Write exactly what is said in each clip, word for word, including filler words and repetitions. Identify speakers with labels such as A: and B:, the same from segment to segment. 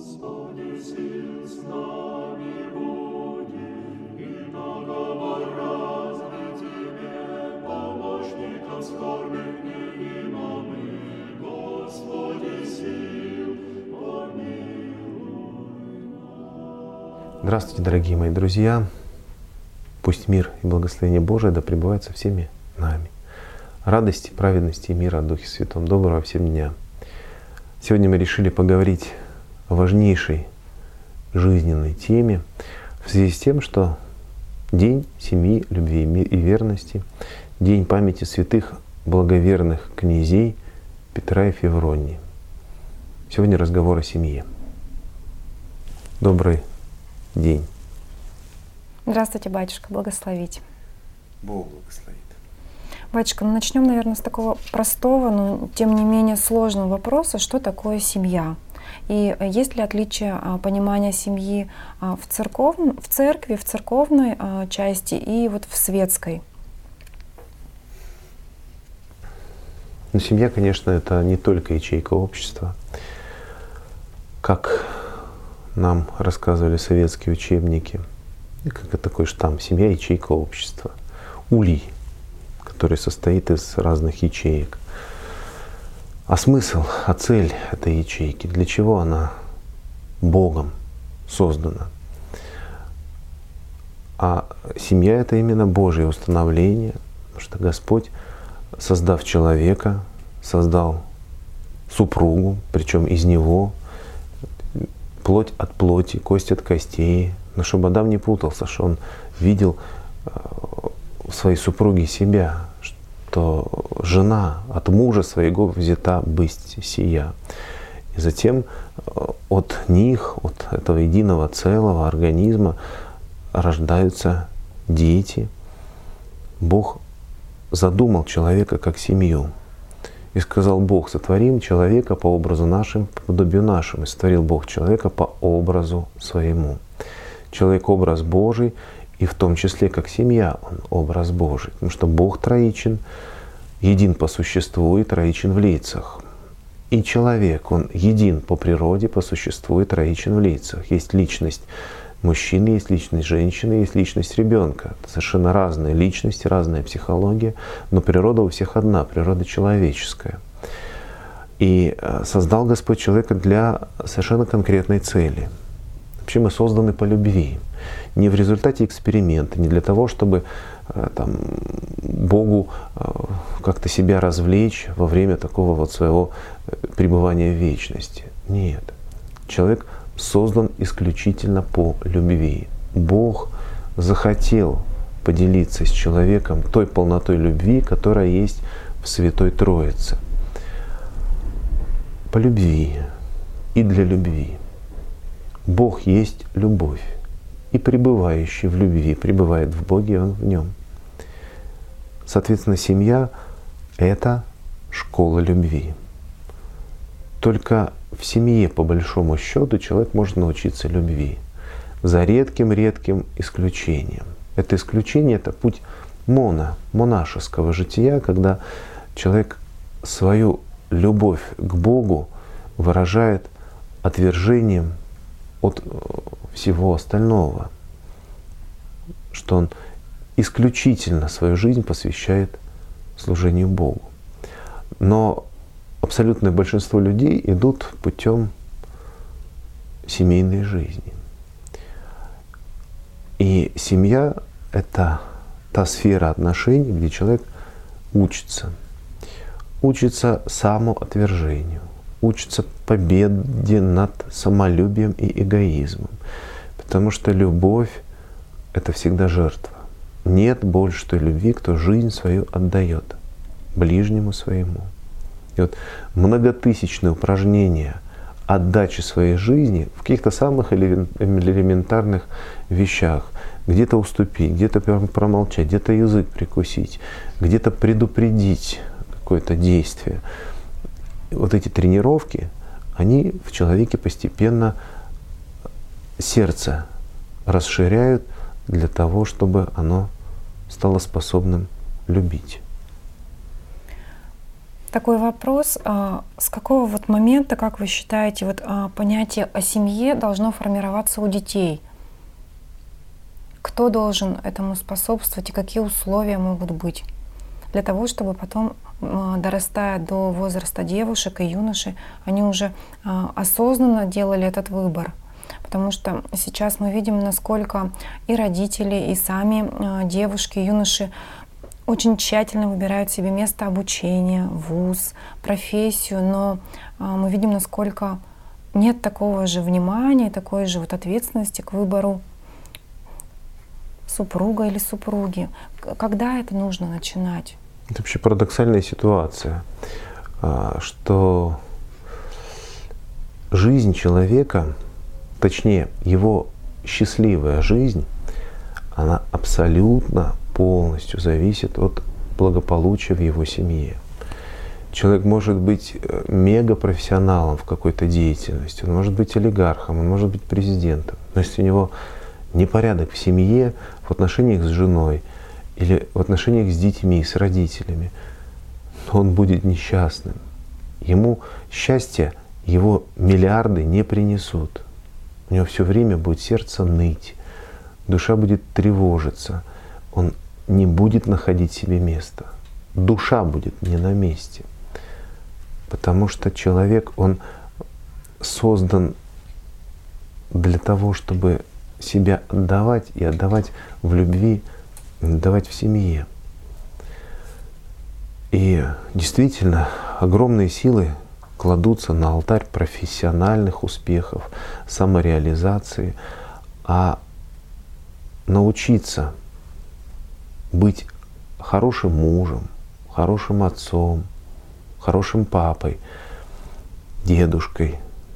A: Здравствуйте, дорогие мои друзья! Пусть мир и благословение Божие да пребывают со всеми нами. Радости, праведности и мира от Духе Святом. Доброго всем дня! Сегодня мы решили поговорить о важнейшей жизненной теме в связи с тем, что День семьи, любви и верности, День памяти святых благоверных князей Петра и Февронии. Сегодня разговор о семье. Добрый день.
B: Здравствуйте, батюшка, благословите.
A: Бог благословит.
B: Батюшка, ну начнем, наверное, с такого простого, но тем не менее сложного вопроса, что такое семья? И есть ли отличие понимания семьи в, церков... в церкви, в церковной части и вот в светской?
A: Ну, семья, конечно, это не только ячейка общества. Как нам рассказывали советские учебники, как такой штамп: семья — ячейка общества. Улей, который состоит из разных ячеек. А смысл, а цель этой ячейки, для чего она Богом создана? А семья — это именно Божье установление, потому что Господь, создав человека, создал супругу, причем из него, плоть от плоти, кость от костей. Но чтобы Адам не путался, что он видел в своей супруге себя, что жена от мужа своего взята бысть сия. И затем от них, от этого единого целого организма рождаются дети. Бог задумал человека как семью. И сказал Бог: сотворим человека по образу нашим, по подобию нашему. И сотворил Бог человека по образу своему. Человек — образ Божий, и в том числе как семья он образ Божий. Потому что Бог троичен, един по существу и троичен в лицах. И человек, он един по природе, по существу и троичен в лицах. Есть личность мужчины, есть личность женщины, есть личность ребенка. Это совершенно разные личности, разная психология, но природа у всех одна, природа человеческая. И создал Господь человека для совершенно конкретной цели. Вообще мы созданы по любви. Не в результате эксперимента, не для того, чтобы там, Богу как-то себя развлечь во время такого вот своего пребывания в вечности. Нет. Человек создан исключительно по любви. Бог захотел поделиться с человеком той полнотой любви, которая есть в Святой Троице. По любви и для любви. Бог есть любовь, и пребывающий в любви пребывает в Боге, и Он в нем. Соответственно, семья — это школа любви. Только в семье, по большому счету, человек может научиться любви. За редким-редким исключением. Это исключение — это путь моно, монашеского жития, когда человек свою любовь к Богу выражает отвержением от всего остального. Что он исключительно свою жизнь посвящает служению Богу. Но абсолютное большинство людей идут путем семейной жизни. И семья — это та сфера отношений, где человек учится. Учится самоотвержению, учится победе над самолюбием и эгоизмом. Потому что любовь — это всегда жертва. Нет больше той любви, кто жизнь свою отдает ближнему своему. И вот многотысячные упражнения отдачи своей жизни в каких-то самых элементарных вещах. Где-то уступить, где-то промолчать, где-то язык прикусить, где-то предупредить какое-то действие. Вот эти тренировки, они в человеке постепенно сердце расширяют для того, чтобы оно стало способным любить.
B: Такой вопрос. С какого вот момента, как вы считаете, вот понятие о семье должно формироваться у детей? Кто должен этому способствовать и какие условия могут быть для того, чтобы потом, дорастая до возраста девушек и юношей, они уже осознанно делали этот выбор? Потому что сейчас мы видим, насколько и родители, и сами девушки, юноши очень тщательно выбирают себе место обучения, вуз, профессию, но мы видим, насколько нет такого же внимания, такой же вот ответственности к выбору супруга или супруги. Когда это нужно начинать?
A: Это вообще парадоксальная ситуация, что жизнь человека, точнее, его счастливая жизнь, она абсолютно полностью зависит от благополучия в его семье. Человек может быть мегапрофессионалом в какой-то деятельности, он может быть олигархом, он может быть президентом. Но если у него непорядок в семье, в отношениях с женой или в отношениях с детьми, с родителями, то он будет несчастным. Ему счастье его миллиарды не принесут. У него все время будет сердце ныть, душа будет тревожиться, он не будет находить себе места. Душа будет не на месте. Потому что человек, он создан для того, чтобы себя отдавать и отдавать в любви, отдавать в семье. И действительно, огромные силы кладутся на алтарь профессиональных успехов, самореализации, а научиться быть хорошим мужем, хорошим отцом, хорошим папой, дедушкой.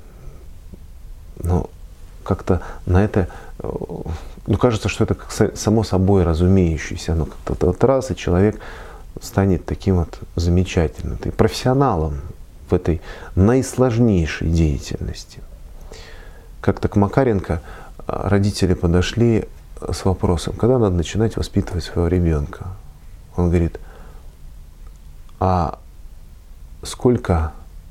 A: Но как-то на это, ну, кажется, что это как само собой разумеющееся. Но как-то вот раз, и человек станет таким вот замечательным, и профессионалом в этой наисложнейшей деятельности. Как-то к Макаренко родители подошли с вопросом, когда надо начинать воспитывать своего ребенка. Он говорит: а сколько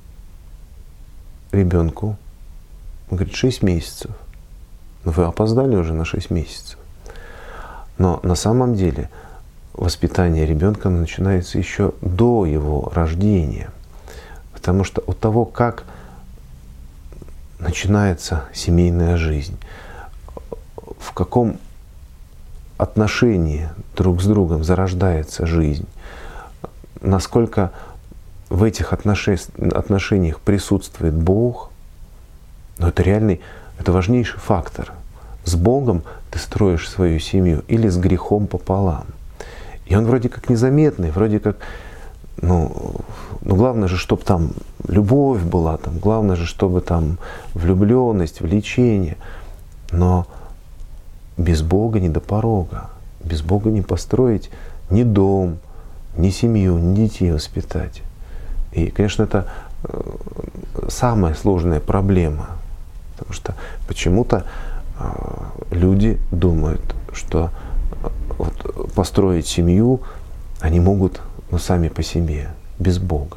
A: ребенку? Он говорит: шесть месяцев. Но вы опоздали уже на шесть месяцев. Но на самом деле воспитание ребенка начинается еще до его рождения. Потому что от того, как начинается семейная жизнь, в каком отношении друг с другом зарождается жизнь, насколько в этих отношениях присутствует Бог, но это реальный, это важнейший фактор. С Богом ты строишь свою семью или с грехом пополам. И он вроде как незаметный, вроде как, ну, ну главное же, чтобы там любовь была, там, главное же, чтобы там влюбленность, влечение. Но без Бога не до порога. Без Бога не построить ни дом, ни семью, ни детей воспитать. И, конечно, это самая сложная проблема. Потому что почему-то люди думают, что вот построить семью они могут, ну, сами по себе, без Бога.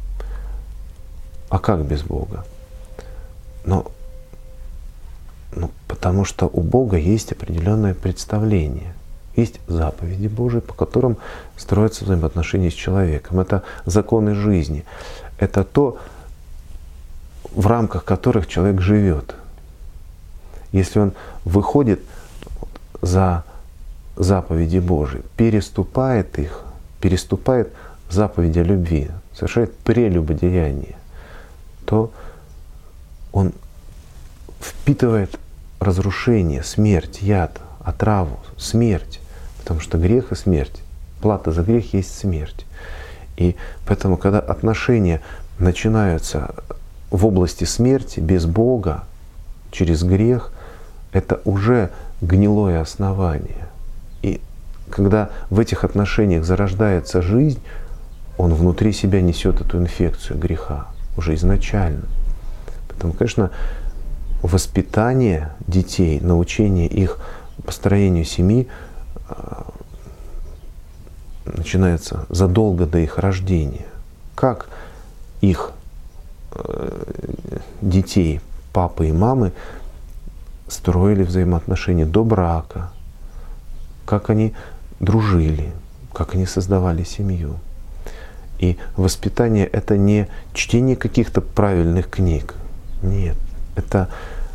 A: А как без Бога? Но, ну, потому что у Бога есть определенное представление. Есть заповеди Божии, по которым строятся взаимоотношения с человеком. Это законы жизни. Это то, в рамках которых человек живет. Если он выходит за заповеди Божии, переступает их, переступает заповеди о любви, совершает прелюбодеяние, то он впитывает разрушение, смерть, яд, отраву, смерть. Потому что грех и смерть, плата за грех есть смерть. И поэтому, когда отношения начинаются в области смерти, без Бога, через грех, это уже гнилое основание. И когда в этих отношениях зарождается жизнь, он внутри себя несет эту инфекцию греха уже изначально. Поэтому, конечно, воспитание детей, научение их построению семьи начинается задолго до их рождения. как их э, детей, папы и мамы, строили взаимоотношения до брака, как они дружили, как они создавали семью. И воспитание — это не чтение каких-то правильных книг. Нет, это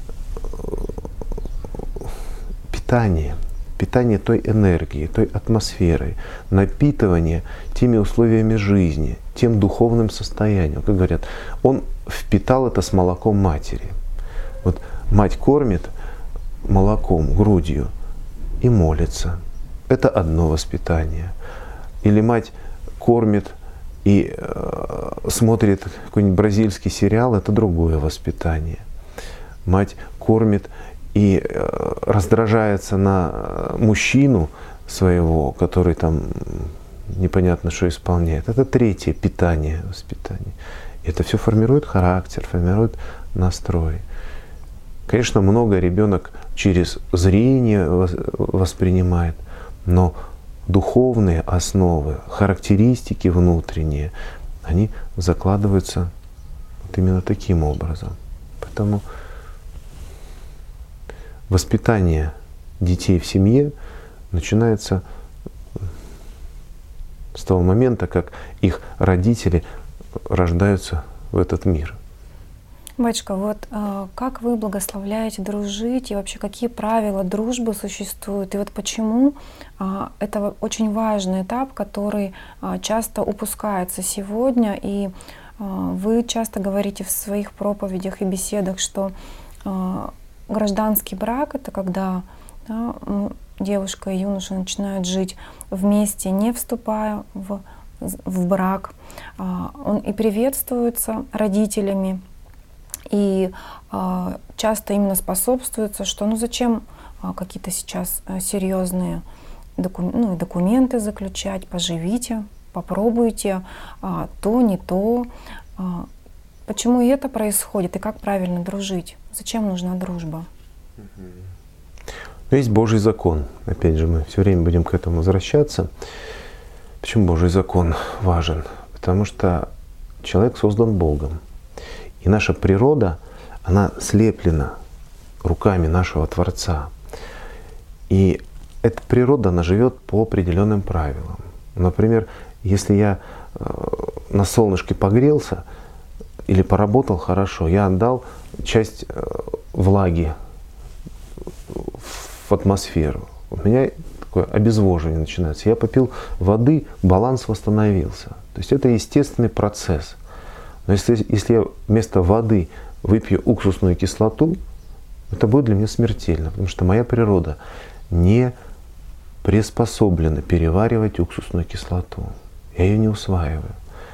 A: питание, питание той энергией, той атмосферой, напитывание теми условиями жизни, тем духовным состоянием. Как говорят, он впитал это с молоком матери. Вот мать кормит молоком, грудью и молится. Это одно воспитание. Или мать кормит и э, смотрит какой-нибудь бразильский сериал, это другое воспитание. Мать кормит и э, раздражается на мужчину своего, который там непонятно что исполняет. Это третье питание, воспитание. И это все формирует характер, формирует настрой. Конечно, много ребенок через зрение воспринимает, но духовные основы, характеристики внутренние, они закладываются вот именно таким образом. Поэтому воспитание детей в семье начинается с того момента, как их родители рождаются в этот мир.
B: Батюшка, вот э, как вы благословляете дружить и вообще какие правила дружбы существуют? И вот почему э, это очень важный этап, который э, часто упускается сегодня, и э, вы часто говорите в своих проповедях и беседах, что э, гражданский брак — это когда да, девушка и юноша начинают жить вместе, не вступая в, в брак. Э, он и приветствуется родителями, и э, часто именно способствуется, что ну зачем э, какие-то сейчас э, серьезные доку- ну, документы заключать, поживите, попробуйте, э, то, не то. Э, почему и это происходит, и как правильно дружить? Зачем нужна дружба?
A: Но есть Божий закон. Опять же, мы все время будем к этому возвращаться. Почему Божий закон важен? Потому что человек создан Богом. И наша природа, она слеплена руками нашего Творца. И эта природа, она живет по определенным правилам. Например, если я на солнышке погрелся или поработал хорошо, я отдал часть влаги в атмосферу. У меня такое обезвоживание начинается. Я попил воды, баланс восстановился. То есть это естественный процесс. Но если, если я вместо воды выпью уксусную кислоту, это будет для меня смертельно, потому что моя природа не приспособлена переваривать уксусную кислоту. Я ее не усваиваю.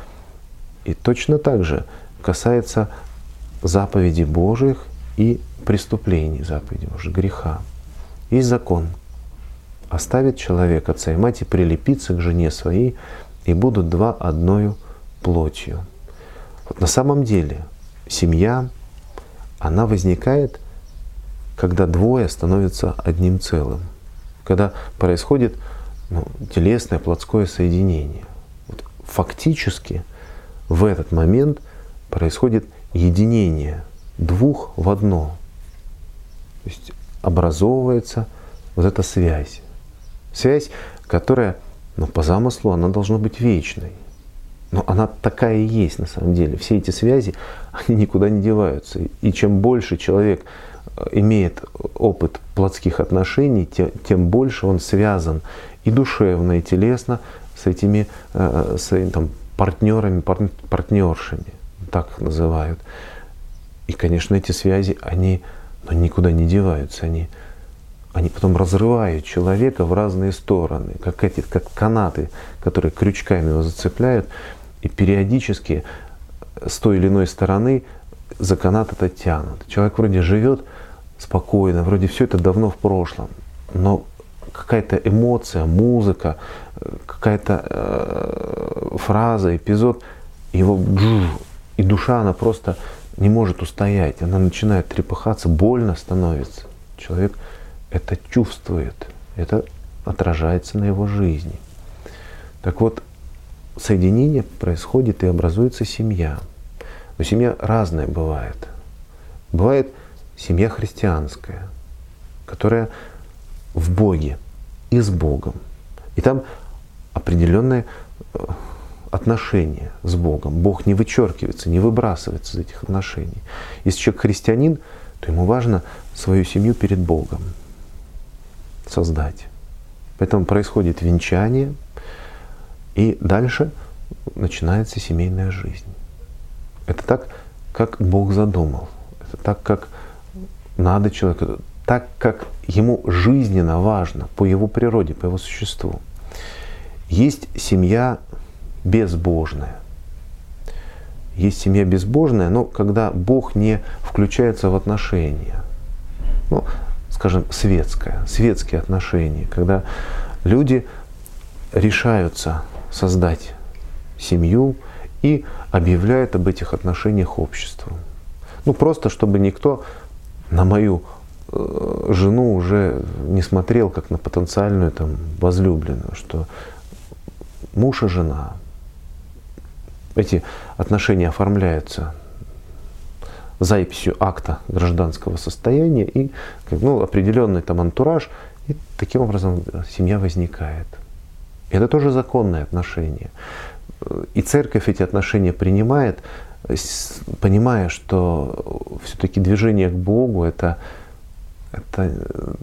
A: И точно так же касается заповедей Божьих и преступлений заповедей Божьих, греха. Есть закон. Оставит человек отца и мать и прилепится к жене своей, и будут два одною плотью. Вот на самом деле семья, она возникает, когда двое становятся одним целым, когда происходит ну, телесное, плотское соединение. Вот фактически в этот момент происходит единение двух в одно. То есть образовывается вот эта связь. Связь, которая ну, по замыслу она должна быть вечной. Но она такая и есть на самом деле. Все эти связи, они никуда не деваются. И чем больше человек имеет опыт плотских отношений, тем, тем больше он связан и душевно, и телесно с этими э, своими, там, партнерами, пар, партнершами, так их называют. И, конечно, эти связи, они ну, никуда не деваются. Они, они потом разрывают человека в разные стороны, как эти, как канаты, которые крючками его зацепляют. И периодически с той или иной стороны за канат это тянут. Человек вроде живет спокойно, вроде все это давно в прошлом, но какая-то эмоция, музыка, какая-то э, фраза, эпизод, его и душа, она просто не может устоять, она начинает трепыхаться, больно становится. Человек это чувствует, это отражается на его жизни. Так вот, соединение происходит и образуется семья. Но семья разная бывает. Бывает семья христианская, которая в Боге и с Богом. И там определенные отношения с Богом. Бог не вычеркивается, не выбрасывается из этих отношений. Если человек христианин, то ему важно свою семью перед Богом создать. Поэтому происходит венчание, и дальше начинается семейная жизнь. Это так, как Бог задумал. Это так, как надо человеку. Так, как ему жизненно важно по его природе, по его существу. Есть семья безбожная. Есть семья безбожная, но когда Бог не включается в отношения. Ну, скажем, светское, светские отношения. Когда люди решаются создать семью и объявляют об этих отношениях обществу. Ну, просто чтобы никто на мою жену уже не смотрел как на потенциальную там возлюбленную, что муж и жена. Эти отношения оформляются записью акта гражданского состояния и ну, определенный там антураж, и таким образом семья возникает. И это тоже законные отношения. И церковь эти отношения принимает, понимая, что все-таки движение к Богу это Это,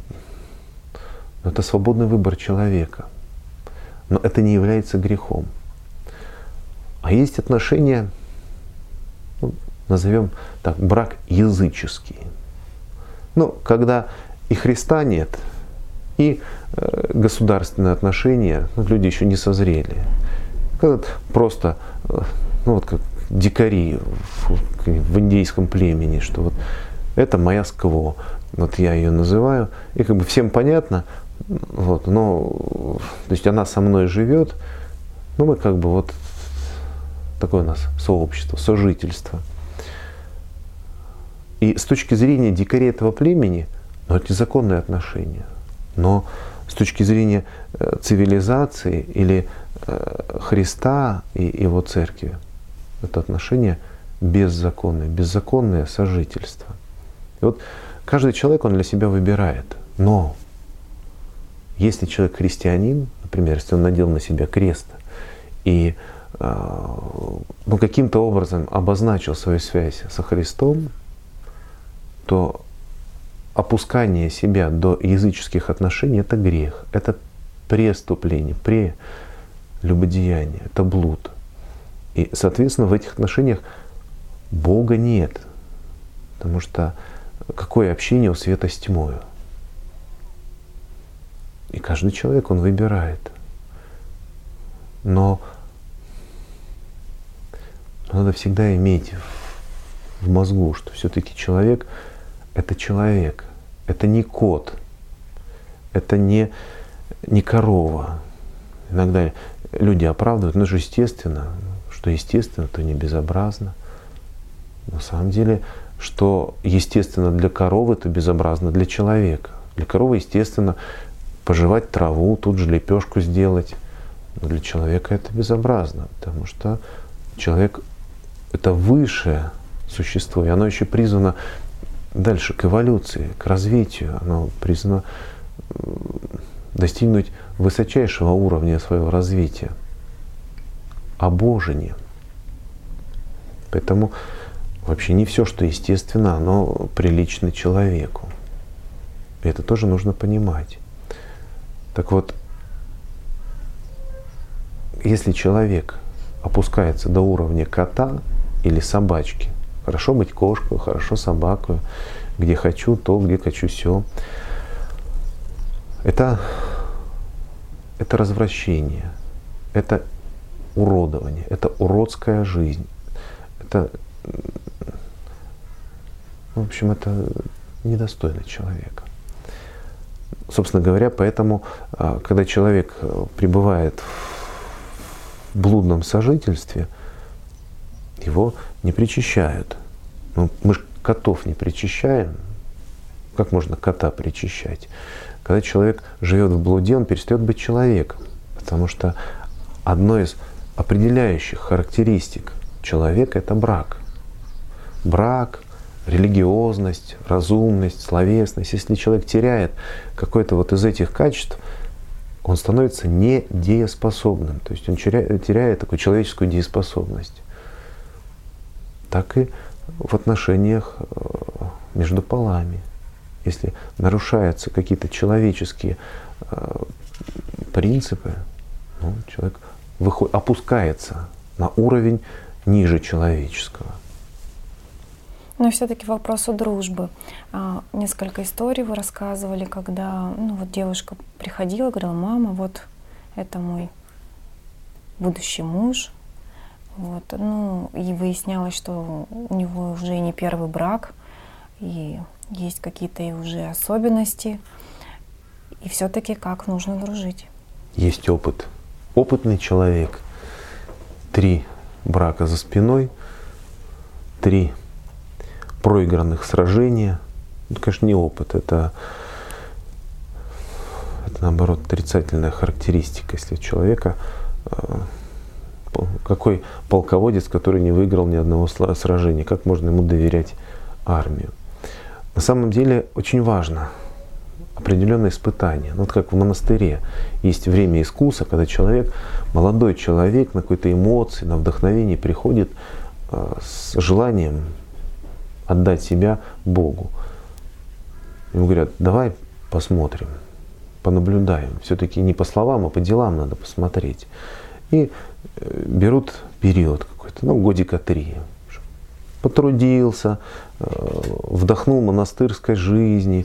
A: это свободный выбор человека. Но это не является грехом. А есть отношения, ну, назовем так, брак языческий. Ну, когда и Христа нет, и э, государственные отношения, ну, люди еще не созрели. Когда просто, э, ну вот как дикари в, в индейском племени, что вот это моя скво. Вот я ее называю, и как бы всем понятно, вот, но, то есть она со мной живет, ну мы как бы вот такое у нас сообщество, сожительство. И с точки зрения дикарей этого племени, ну это законные отношения, но с точки зрения э, цивилизации или э, Христа и его церкви, это отношения беззаконные, беззаконное сожительство. И вот каждый человек, он для себя выбирает. Но если человек христианин, например, если он надел на себя крест и э, ну, каким-то образом обозначил свою связь со Христом, то опускание себя до языческих отношений — это грех, это преступление, прелюбодеяние, это блуд. И, соответственно, в этих отношениях Бога нет, потому что какое общение у света с тьмою? И каждый человек, он выбирает. Но надо всегда иметь в мозгу, что все-таки человек — это человек, это не кот, это не, не корова. Иногда люди оправдывают, ну же естественно, что естественно, то не безобразно. На самом деле, что естественно для коровы, то безобразно для человека. Для коровы естественно пожевать траву, тут же лепешку сделать. Но для человека это безобразно, потому что человек — это высшее существо, и оно еще призвано дальше к эволюции, к развитию. Оно призвано достигнуть высочайшего уровня своего развития, обожения. Поэтому вообще не все, что естественно, оно прилично человеку. И это тоже нужно понимать. Так вот, если человек опускается до уровня кота или собачки, хорошо быть кошкой, хорошо собакой, где хочу то, где хочу сё, это, это развращение, это уродование, это уродская жизнь. Это, в общем, это недостойно человека. Собственно говоря, поэтому, когда человек пребывает в блудном сожительстве, его не причащают. Ну, мы же котов не причащаем. Как можно кота причащать? Когда человек живет в блуде, он перестает быть человеком. Потому что одно из определяющих характеристик человека — это брак. Брак, религиозность, разумность, словесность. Если человек теряет какое-то вот из этих качеств, он становится недееспособным. То есть он теряет, теряет такую человеческую дееспособность. Так и в отношениях между полами. Если нарушаются какие-то человеческие принципы, ну, человек выходит, опускается на уровень ниже человеческого.
B: Но все-таки к вопросу дружбы. А, несколько историй вы рассказывали, когда ну, вот девушка приходила, говорила: мама, вот это мой будущий муж. Вот, ну, и выяснялось, что у него уже не первый брак, и есть какие-то и уже особенности. И все-таки как нужно дружить?
A: Есть опыт. Опытный человек. Три брака за спиной, три проигранных сражения. Это, конечно, не опыт, это, это наоборот отрицательная характеристика. Если у человека какой полководец, который не выиграл ни одного сражения, как можно ему доверять армию? На самом деле очень важно определенное испытание. Ну, вот как в монастыре есть время искуса, когда человек, молодой человек на какой-то эмоции, на вдохновение приходит э, с желанием отдать себя Богу. Ему говорят: давай посмотрим, понаблюдаем. Все-таки не по словам, а по делам надо посмотреть. И э, берут период какой-то, ну, годика три. Потрудился, э, вдохнул монастырской жизни,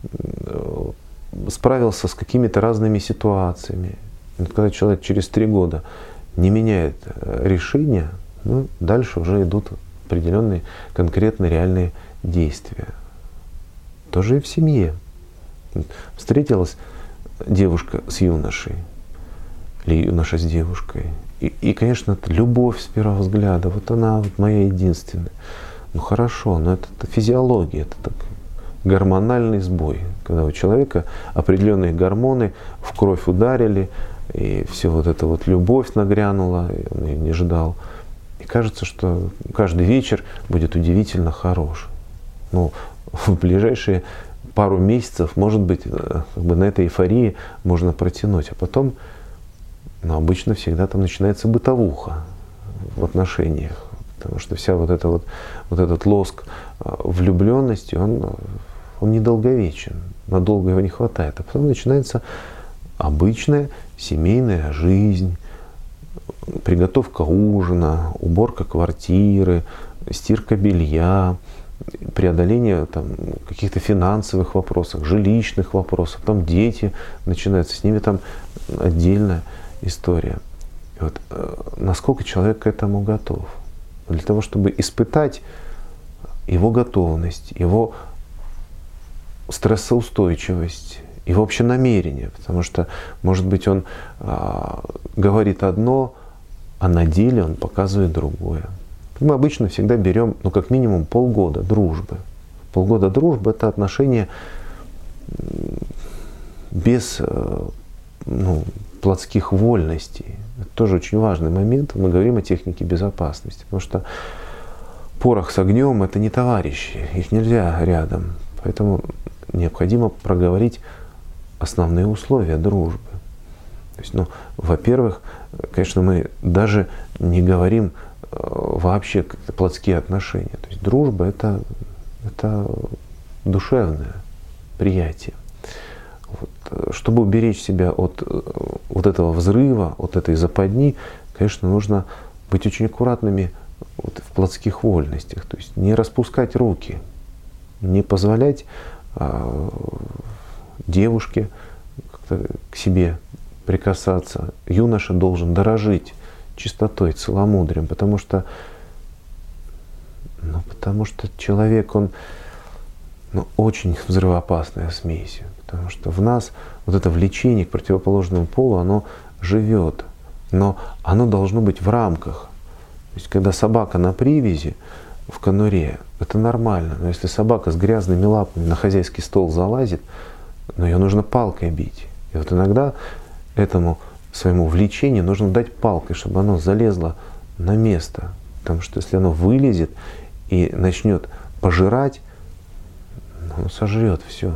A: справился с какими-то разными ситуациями. Вот когда человек через три года не меняет решения, ну, дальше уже идут определенные конкретные реальные действия. Тоже и в семье. Встретилась девушка с юношей, или юноша с девушкой. И, и конечно, это любовь с первого взгляда. Вот она вот моя единственная. Ну хорошо, но это, это физиология, это так. Гормональный сбой, когда у человека определенные гормоны в кровь ударили, и все вот эта вот любовь нагрянула, и он ее не ждал. И кажется, что каждый вечер будет удивительно хорош. Ну, в ближайшие пару месяцев, может быть, как бы на этой эйфории можно протянуть. А потом, ну, обычно всегда там начинается бытовуха в отношениях. Потому что вся вот эта вот, вот этот лоск влюбленности, он, он недолговечен, надолго его не хватает. А потом начинается обычная семейная жизнь, приготовка ужина, уборка квартиры, стирка белья, преодоление там каких-то финансовых вопросов, жилищных вопросов. Потом дети начинаются, с ними там отдельная история. И вот, насколько человек к этому готов? Для того, чтобы испытать его готовность, его стрессоустойчивость, его вообще намерение. Потому что, может быть, он а, говорит одно, а на деле он показывает другое. Мы обычно всегда берем, ну, как минимум, полгода дружбы. Полгода дружбы — это отношения без, ну, плотских вольностей. Это тоже очень важный момент. Мы говорим о технике безопасности. Потому что порох с огнем — это не товарищи. Их нельзя рядом. Поэтому необходимо проговорить основные условия дружбы. То есть, ну, во-первых, конечно, мы даже не говорим вообще плотские отношения. То есть дружба — это, это душевное приятие. Вот. Чтобы уберечь себя от вот этого взрыва, от этой западни, конечно, нужно быть очень аккуратными вот в плотских вольностях. То есть не распускать руки, не позволять а, девушке как-то к себе прикасаться. Юноша должен дорожить чистотой, целомудрием, потому что, ну, потому что человек, он, ну, очень взрывоопасная смесь. Потому что в нас вот это влечение к противоположному полу, оно живет. Но оно должно быть в рамках. То есть, когда собака на привязи, в конуре, это нормально. Но если собака с грязными лапами на хозяйский стол залазит, ну, ее нужно палкой бить. И вот иногда этому своему влечению нужно дать палкой, чтобы оно залезло на место. Потому что если оно вылезет и начнет пожирать, оно сожрет все.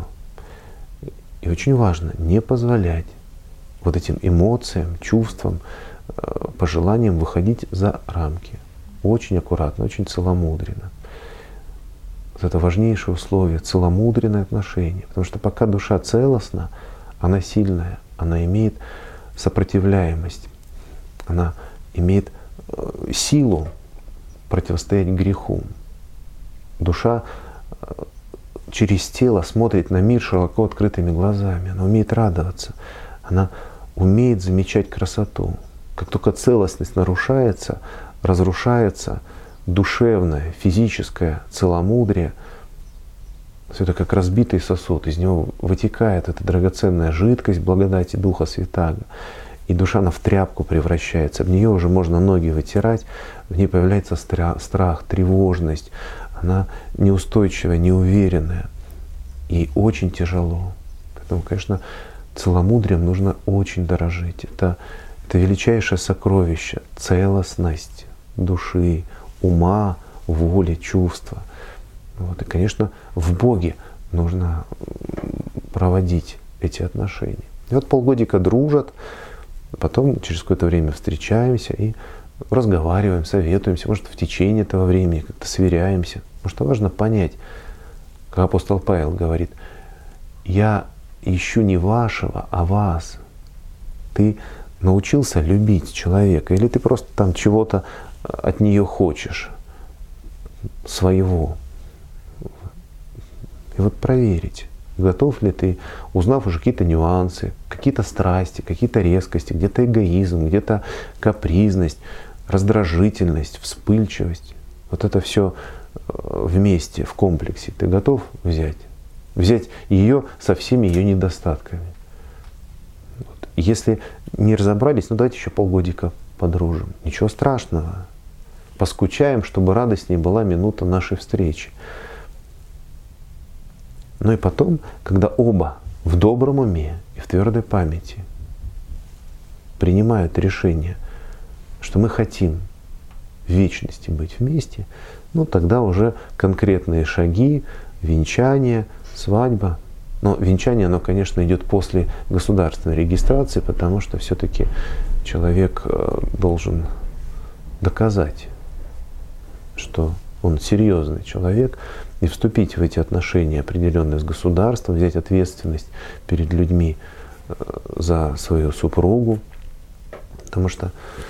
A: И очень важно не позволять вот этим эмоциям, чувствам, пожеланиям выходить за рамки. Очень аккуратно, очень целомудренно. Вот это важнейшее условие — целомудренное отношение. Потому что пока душа целостна, она сильная, она имеет сопротивляемость, она имеет силу противостоять греху. Душа через тело смотрит на мир широко открытыми глазами, она умеет радоваться, она умеет замечать красоту. Как только целостность нарушается, разрушается душевное, физическое целомудрие, все это как разбитый сосуд, из него вытекает эта драгоценная жидкость благодати Духа Святаго, и душа она в тряпку превращается, в нее уже можно ноги вытирать, в ней появляется страх, тревожность, она неустойчивая, неуверенная, и очень тяжело. Поэтому, конечно, целомудрием нужно очень дорожить. Это, это величайшее сокровище, целостность души, ума, воли, чувства. Вот. И, конечно, в Боге нужно проводить эти отношения. И вот полгодика дружат, потом через какое-то время встречаемся и разговариваем, советуемся, может, в течение этого времени как-то сверяемся. Потому что важно понять, как апостол Павел говорит: «Я ищу не вашего, а вас». Ты научился любить человека, или ты просто там чего-то от нее хочешь, своего. И вот проверить, готов ли ты, узнав уже какие-то нюансы, какие-то страсти, какие-то резкости, где-то эгоизм, где-то капризность, раздражительность, вспыльчивость. Вот это все вместе, в комплексе. Ты готов взять? Взять ее со всеми ее недостатками. Вот. Если не разобрались, ну давайте еще полгодика подружим. Ничего страшного. Поскучаем, чтобы радостнее была минута нашей встречи. Ну и потом, когда оба в добром уме и в твердой памяти принимают решение, что мы хотим в вечности быть вместе, ну тогда уже конкретные шаги, венчание, свадьба. Но венчание, оно, конечно, идет после государственной регистрации, потому что все-таки человек должен доказать, что он серьезный человек, и вступить в эти отношения, определенные с государством, взять ответственность перед людьми за свою супругу. Потому что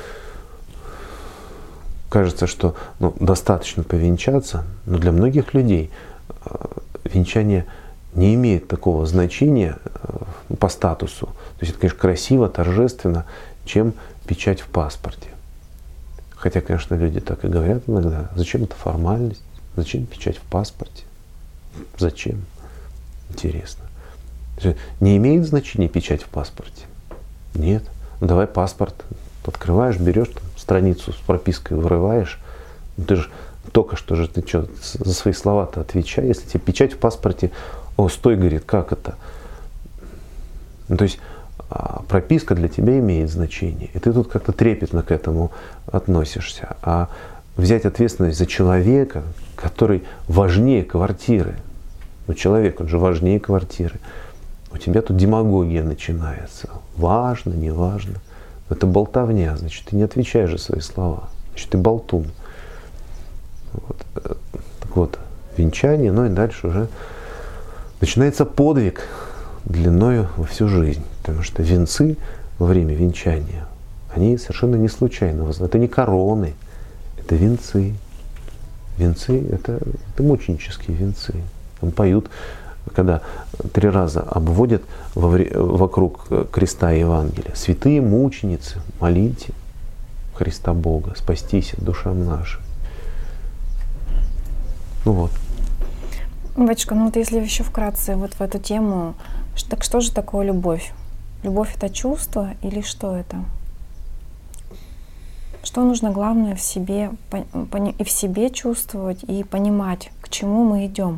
A: кажется, что ну, достаточно повенчаться, но для многих людей венчание не имеет такого значения по статусу. То есть это, конечно, красиво, торжественно, чем печать в паспорте. Хотя, конечно, люди так и говорят иногда: зачем эта формальность, зачем печать в паспорте, зачем? Интересно. Не имеет значения печать в паспорте? Нет. Ну, давай паспорт открываешь, берешь там страницу с пропиской, вырываешь. Ну, ты же только что же ты что, за свои слова-то отвечай. Если тебе печать в паспорте: о, стой, говорит, как это? Ну, то есть прописка для тебя имеет значение, и ты тут как-то трепетно к этому относишься. А взять ответственность за человека, который важнее квартиры, ну человек, он же важнее квартиры, у тебя тут демагогия начинается. Важно, не важно. Это болтовня, значит, ты не отвечаешь за свои слова, значит, ты болтун. Вот. Так вот, венчание, ну и дальше уже начинается подвиг длиною во всю жизнь. Потому что венцы во время венчания, они совершенно не случайно. Это не короны, это венцы. Венцы — это, это мученические венцы. Там поют, когда три раза обводят во вре, вокруг креста Евангелия: святые мученицы, молите Христа Бога, спастись от душам нашим. Ну вот.
B: Батюшка, ну вот если еще вкратце вот в эту тему, так что же такое любовь? Любовь — это чувство или что это? Что нужно главное в себе, и в себе чувствовать и понимать, к чему мы идем?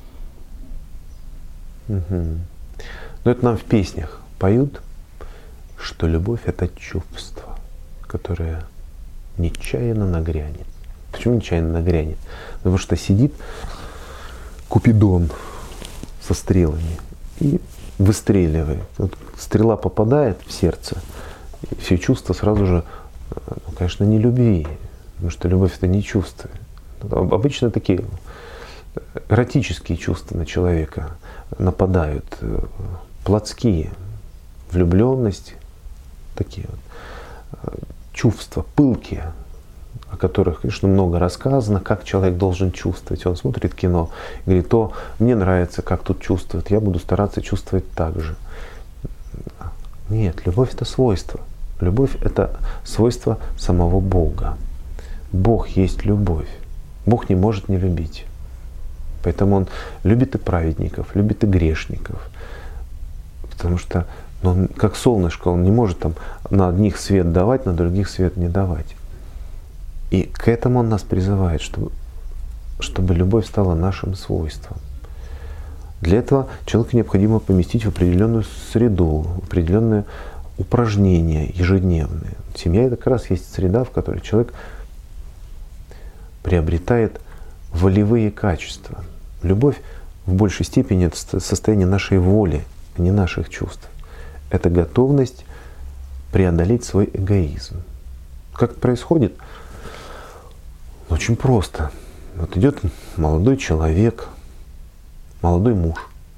A: Угу. Ну это нам в песнях поют, что любовь — это чувство, которое нечаянно нагрянет. Почему нечаянно нагрянет? Потому что сидит Купидон со стрелами и выстреливает. Вот стрела попадает в сердце, и все чувства сразу же, ну, конечно, не любви, потому что любовь — это не чувство. Обычно такие эротические чувства на человека нападают, плотские, влюбленность, такие вот чувства пылкие, о которых, конечно, много рассказано, как человек должен чувствовать. Он смотрит кино и говорит: то мне нравится, как тут чувствует, я буду стараться чувствовать так же. Нет, любовь — это свойство. Любовь — это свойство самого Бога. Бог есть любовь. Бог не может не любить. Поэтому Он любит и праведников, любит и грешников. Потому что, ну, он, как солнышко, Он не может там на одних свет давать, на других свет не давать. И к этому Он нас призывает, чтобы, чтобы любовь стала нашим свойством. Для этого человеку необходимо поместить в определенную среду, в определенные упражнения ежедневные. Семья — это как раз есть среда, в которой человек приобретает волевые качества. Любовь в большей степени — это состояние нашей воли, а не наших чувств. Это готовность преодолеть свой эгоизм. Как это происходит? Очень просто. Вот идет молодой человек, молодой муж,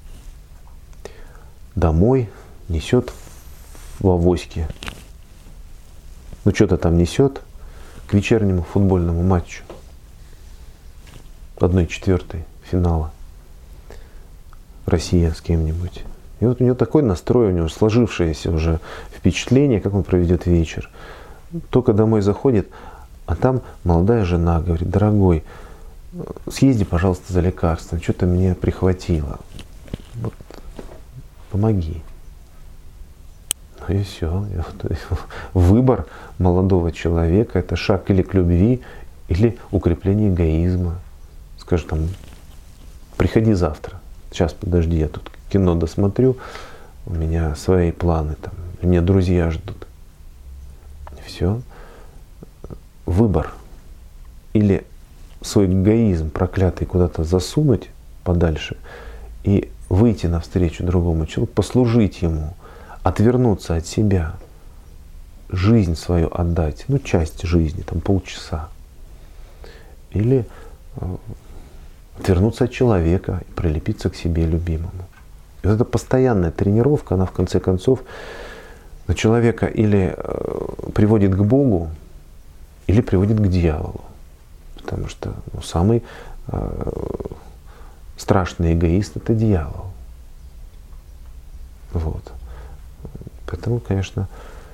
A: домой несет в авоське. Ну что-то там несет к вечернему футбольному матчу одной четвертой финала Россия с кем-нибудь. И вот у него такой настрой, у него сложившееся уже впечатление, как он проведет вечер. Только домой заходит, а там молодая жена говорит: дорогой, съезди, пожалуйста, за лекарством, что-то мне прихватило. Вот, помоги. Ну и все. Выбор молодого человека — это шаг или к любви, или укрепление эгоизма. Скажет там: приходи завтра. Сейчас, подожди, я тут кино досмотрю, у меня свои планы там, меня друзья ждут. И все. Выбор. Или свой эгоизм проклятый куда-то засунуть подальше и выйти навстречу другому человеку, послужить ему, отвернуться от себя, жизнь свою отдать, ну, часть жизни, там полчаса. Или отвернуться от человека и прилепиться к себе любимому. И вот эта постоянная тренировка, она в конце концов человека или приводит к Богу, или приводит к дьяволу. Потому что, ну, самый э, страшный эгоист — это дьявол. Вот. Поэтому, конечно,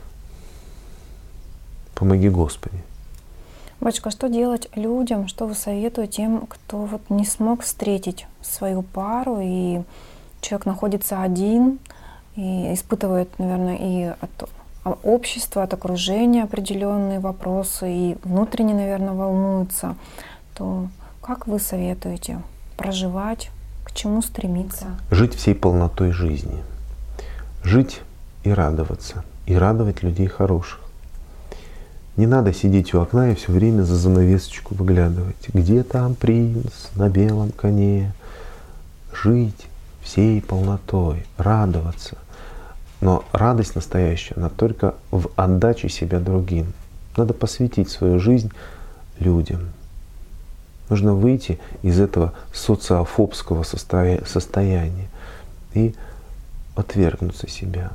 A: помоги Господи.
B: Батюшка, что делать людям, что вы советуете тем, кто вот не смог встретить свою пару, и человек находится один, и испытывает, наверное, и от общества, от окружения определенные вопросы, и внутренне, наверное, волнуется, то как вы советуете проживать, к чему стремиться?
A: Жить всей полнотой жизни. Жить и радоваться. И радовать людей хороших. Не надо сидеть у окна и все время за занавесочку выглядывать. Где там принц на белом коне? Жить всей полнотой, радоваться. Но радость настоящая, она только в отдаче себя другим. Надо посвятить свою жизнь людям. Нужно выйти из этого социофобского состояния и отвергнуться себя.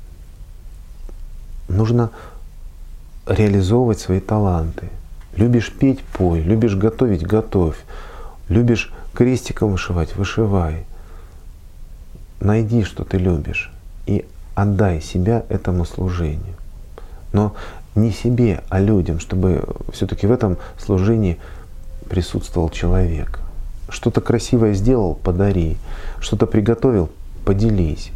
A: Нужно реализовывать свои таланты. Любишь петь — пой, любишь готовить — готовь, любишь крестиком вышивать — вышивай. Найди, что ты любишь, и отдай себя этому служению. Но не себе, а людям, чтобы все-таки в этом служении присутствовал человек. Что-то красивое сделал — подари. Что-то приготовил — поделись.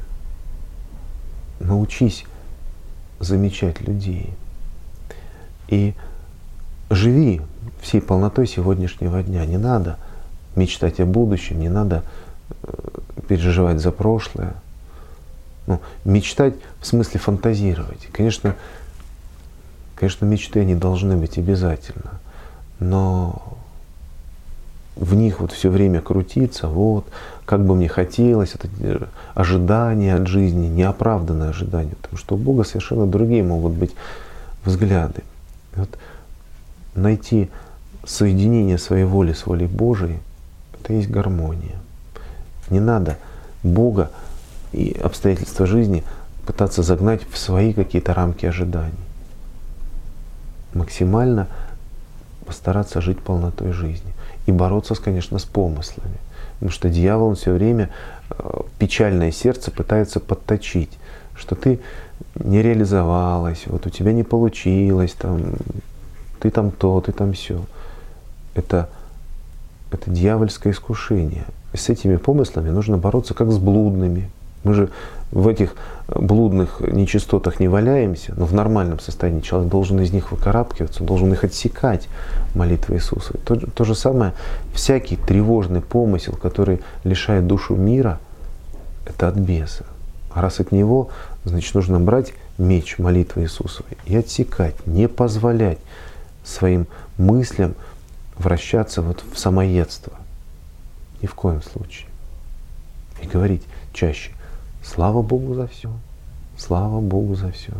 A: Научись замечать людей. И живи всей полнотой сегодняшнего дня. Не надо мечтать о будущем, не надо переживать за прошлое. Ну, мечтать в смысле фантазировать. Конечно, конечно, мечты они должны быть обязательно, но в них вот все время крутиться, вот, как бы мне хотелось, это ожидание от жизни, неоправданное ожидание, потому что у Бога совершенно другие могут быть взгляды. И вот найти соединение своей воли с волей Божией, это есть гармония. Не надо Бога и обстоятельства жизни пытаться загнать в свои какие-то рамки ожиданий. Максимально постараться жить полнотой жизни. И бороться, конечно, с помыслами. Потому что дьявол, он все время печальное сердце пытается подточить, что ты не реализовалась, вот у тебя не получилось, там, ты там то, ты там сё. Это, это дьявольское искушение. И с этими помыслами нужно бороться как с блудными. Мы же в этих блудных нечистотах не валяемся, но в нормальном состоянии человек должен из них выкарабкиваться, должен их отсекать молитвой Иисуса. То, то же самое, всякий тревожный помысел, который лишает душу мира, это от беса. А раз от него, значит, нужно брать меч молитвы Иисусовой и отсекать, не позволять своим мыслям вращаться вот в самоедство. Ни в коем случае. И говорить чаще: слава Богу за все, слава Богу за все.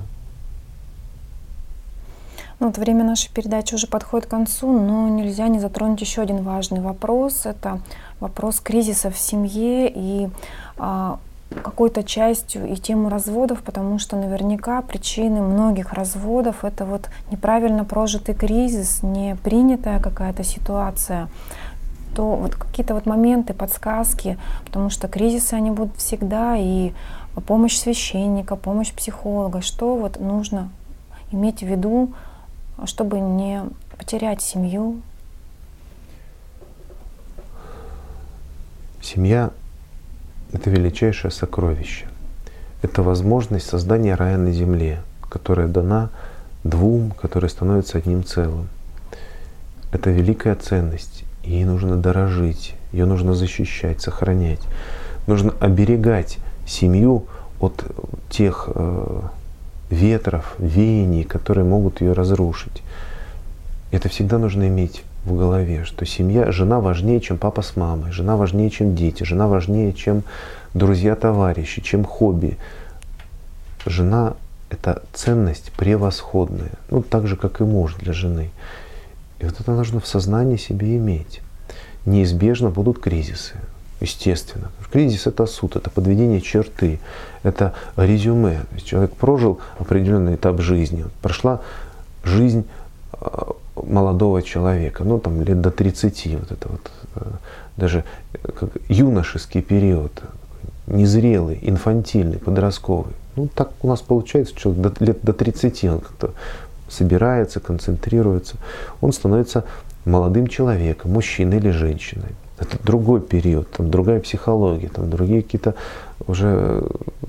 B: Ну, вот время нашей передачи уже подходит к концу, но нельзя не затронуть еще один важный вопрос. Это вопрос кризиса в семье и а, какой-то частью и тему разводов, потому что наверняка причины многих разводов — это вот неправильно прожитый кризис, не принятая какая-то ситуация. То вот какие-то вот моменты, подсказки, потому что кризисы они будут всегда, и помощь священника, помощь психолога, что вот нужно иметь в виду, чтобы не потерять семью?
A: Семья — это величайшее сокровище. Это возможность создания рая на земле, которая дана двум, которые становятся одним целым. Это великая ценность. Ей нужно дорожить, ее нужно защищать, сохранять. Нужно оберегать семью от тех э, ветров, веяний, которые могут ее разрушить. Это всегда нужно иметь в голове, что семья, жена важнее, чем папа с мамой, жена важнее, чем дети, жена важнее, чем друзья, товарищи, чем хобби. Жена — это ценность превосходная, ну так же, как и муж для жены. И вот это нужно в сознании себе иметь. Неизбежно будут кризисы, естественно. Кризис — это суд, это подведение черты, это резюме. Человек прожил определенный этап жизни, прошла жизнь молодого человека, ну там лет до тридцати, вот это вот даже как юношеский период, незрелый, инфантильный, подростковый. Ну так у нас получается, человек до, лет до тридцати он как-то собирается, концентрируется, он становится молодым человеком, мужчиной или женщиной. Это другой период, там другая психология, там другие какие-то уже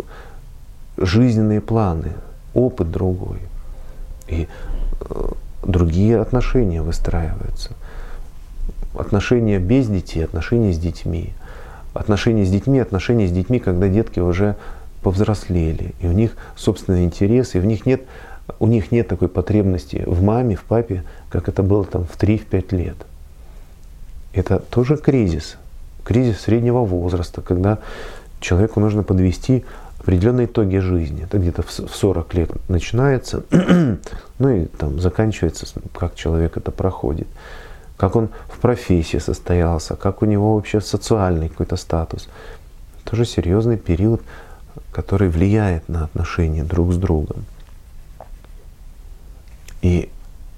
A: жизненные планы, опыт другой. И другие отношения выстраиваются. Отношения без детей, отношения с детьми. Отношения с детьми, отношения с детьми, когда детки уже повзрослели, и у них собственные интересы, и в них нет У них нет такой потребности в маме, в папе, как это было там в три-пять лет. Это тоже кризис. Кризис среднего возраста, когда человеку нужно подвести определенные итоги жизни. Это где-то в сорок лет начинается, ну и там заканчивается, как человек это проходит. Как он в профессии состоялся, как у него вообще социальный какой-то статус. Тоже серьезный период, который влияет на отношения друг с другом. И,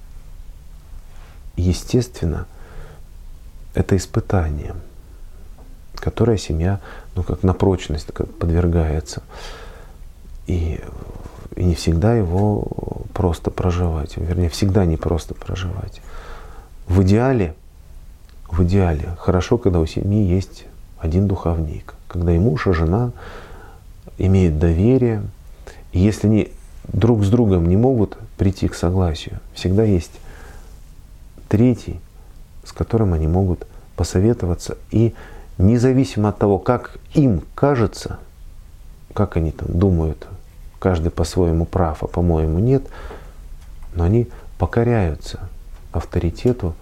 A: естественно, это испытание, которое семья, ну, как на прочность подвергается. И, и не всегда его просто проживать. Вернее, всегда не просто проживать. В идеале, в идеале хорошо, когда у семьи есть один духовник. Когда и муж, и жена имеют доверие. И если они друг с другом не могут прийти к согласию, всегда есть третий, с которым они могут посоветоваться. И независимо от того, как им кажется, как они там думают, каждый по-своему прав, а по-моему нет, но они покоряются авторитету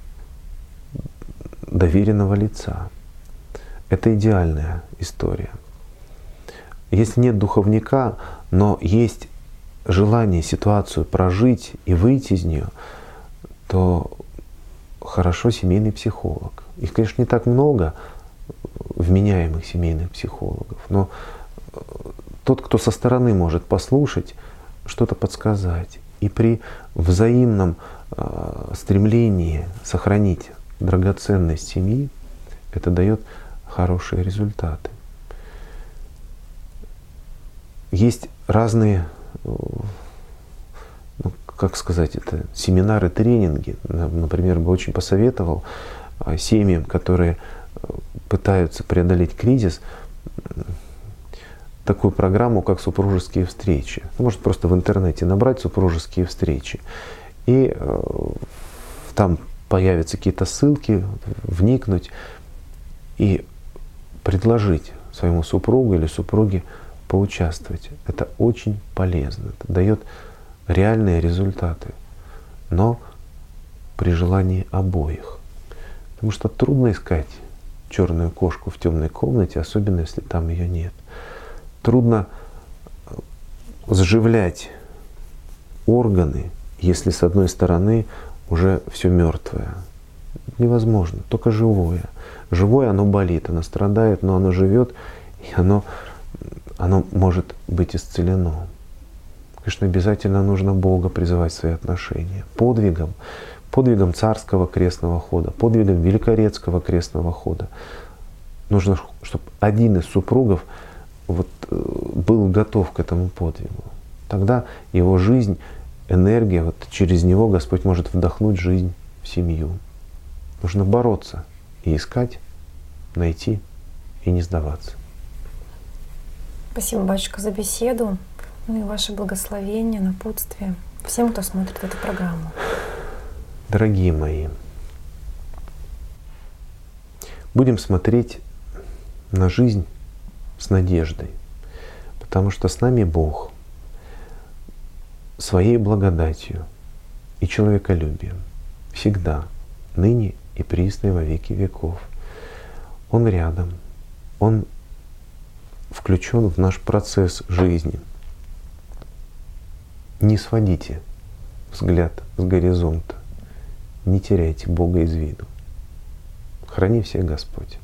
A: доверенного лица. Это идеальная история. Если нет духовника, но есть желание ситуацию прожить и выйти из нее, то хорошо семейный психолог. Их, конечно, не так много, вменяемых семейных психологов, но тот, кто со стороны может послушать, что-то подсказать. И при взаимном э, стремлении сохранить драгоценность семьи, это дает хорошие результаты. Есть разные, ну, как сказать это, семинары, тренинги. Например, бы очень посоветовал семьям, которые пытаются преодолеть кризис, такую программу, как супружеские встречи. Может просто в интернете набрать супружеские встречи. И э, там появятся какие-то ссылки, вникнуть и предложить своему супругу или супруге поучаствовать. Это очень полезно. Это дает реальные результаты. Но при желании обоих. Потому что трудно искать черную кошку в темной комнате, особенно если там ее нет. Трудно сживлять органы, если с одной стороны уже все мертвое. Невозможно, только живое. Живое оно болит, оно страдает, но оно живет, и оно, оно может быть исцелено. Конечно, обязательно нужно Бога призывать в свои отношения. Подвигом, подвигом царского крестного хода, подвигом великорецкого крестного хода. Нужно, чтобы один из супругов вот, был готов к этому подвигу. Тогда его жизнь, энергия, вот через него Господь может вдохнуть жизнь в семью. Нужно бороться и искать, найти и не сдаваться.
B: Спасибо, батюшка, за беседу. Ну и ваше благословение, напутствие всем, кто смотрит эту программу.
A: Дорогие мои, будем смотреть на жизнь с надеждой, потому что с нами Бог своей благодатью и человеколюбием всегда, ныне и присно и во веки веков. Он рядом, Он включен в наш процесс жизни. Не сводите взгляд с горизонта, не теряйте Бога из виду. Храни всех Господь.